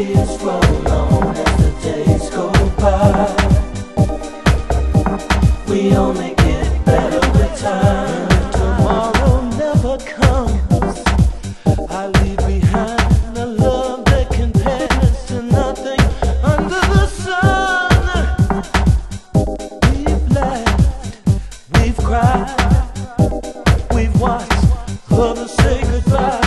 years roll on as the days go by. We only get better with time. If tomorrow never comes, I leave behind a love that compares to nothing under the sun. We've laughed, we've cried, we've watched others say goodbye.